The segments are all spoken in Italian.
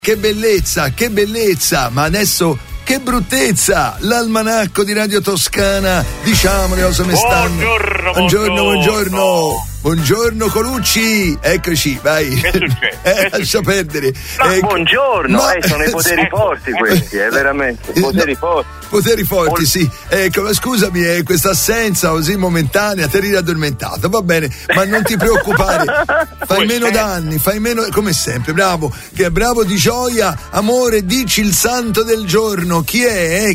Che bellezza, ma adesso che bruttezza! L'almanacco di Radio Toscana, diciamole cosa mi stanno. Buongiorno Colucci, eccoci, vai. Che succede? Lascia perdere. Buongiorno, sono i poteri forti questi, veramente, poteri forti. Poteri forti, sì. Ecco, ma scusami, questa assenza così momentanea ti eri addormentato, va bene, ma non ti preoccupare. Fai meno danni, come sempre, bravo, che è bravo di gioia, amore, dici il santo del giorno. Chi è?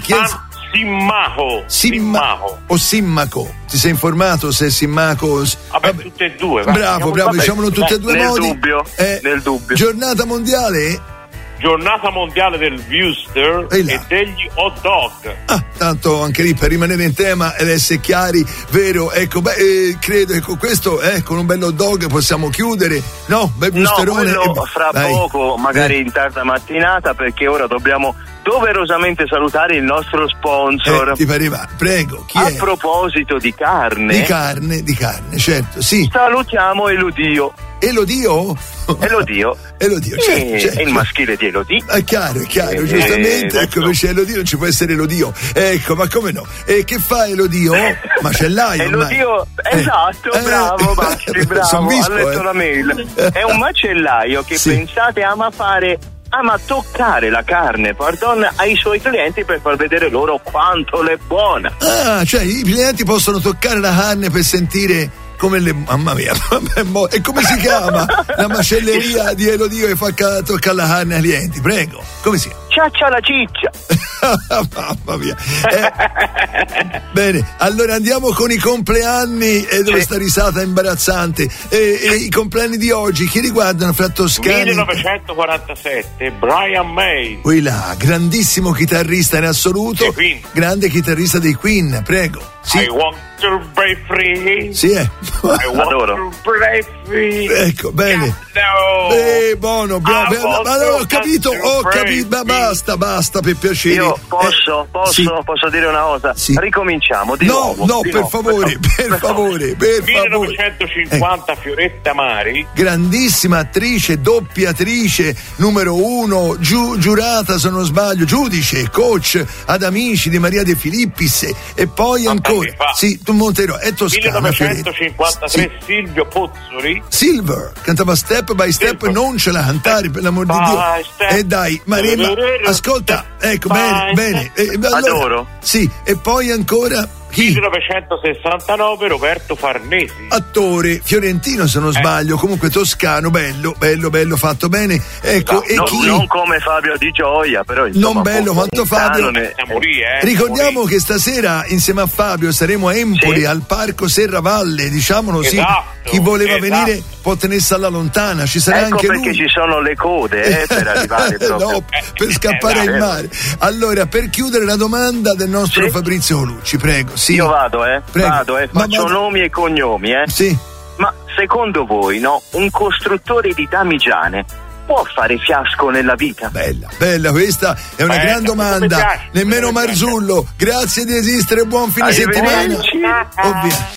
Simmaco. O Simmaco? Ti sei informato se è Simmaco? Vabbè, tutte e due. Bravo, diciamolo tutte e due modi. Nel dubbio. Giornata mondiale? Giornata mondiale del Wuster e degli hot dog. Tanto anche lì per rimanere in tema ed essere chiari, vero? Ecco, credo che con questo, con un bello hot dog possiamo chiudere, no? Bel wusterone. No, fra poco, magari in tarda mattinata, perché ora dobbiamo doverosamente salutare il nostro sponsor. Ti pareva, prego, chi è? A proposito di carne. Di carne, certo, sì. Salutiamo Elodio. Elodio, certo. È il maschile di Elodie. È chiaro, giustamente. Ecco, invece Elodio non ci può essere Elodio. Ecco, ma come no? E che fa Elodio? Macellaio. Elodio, esatto, bravo, bravo. Visto, ha letto la mail. È un macellaio che pensate ama toccare la carne, ai suoi clienti per far vedere loro quanto l'è buona. Cioè i clienti possono toccare la carne per sentire come mamma mia, e come si chiama la macelleria di Elodio che fa toccare la carne ai clienti? Prego, come si chiama? Ciaccia la ciccia. Mamma mia. Bene, allora andiamo con i compleanni dove sta risata imbarazzante. I compleanni di oggi chi riguardano fra toscani? 1947 Brian May. Qui là, grandissimo chitarrista in assoluto, grande chitarrista dei Queen, prego. Sì. I want to break free. Sì, I want to break free. Ecco, bene. Buono. Ma ho capito, basta per piacere. Io posso dire una cosa? Sì. Ricominciamo di nuovo. No, per favore. 1950 Fioretta Mari. Grandissima attrice, doppiatrice, numero 1, giurata se non sbaglio, giudice, coach ad Amici di Maria De Filippis e poi ancora. Sì, tu Montero, è toscana. 1953 Silvio Pozzoli. Silver, cantava Step by Step, non ce la cantare per l'amor di Dio. Dai, Marina, ascolta, ecco, bene. Allora, adoro. Sì, e poi ancora 1969 Roberto Farnesi, attore fiorentino se non sbaglio, comunque toscano, bello fatto bene, ecco. Non come Fabio Di Gioia, però insomma, non bello quanto Fabio. Ricordiamo che stasera insieme a Fabio saremo a Empoli al Parco Serravalle, diciamolo. Esatto, chi voleva venire può tenersi alla lontana, ci sarà anche perché ci sono le code per arrivare proprio. Per scappare al mare. Allora, per chiudere la domanda del nostro Fabrizio Colucci, prego. Sì. Io vado, faccio nomi e cognomi, Sì. Ma secondo voi, un costruttore di damigiane può fare fiasco nella vita? Bella, questa è una gran domanda. Nemmeno Marzullo. Grazie di esistere, buon fine settimana. Ovvio.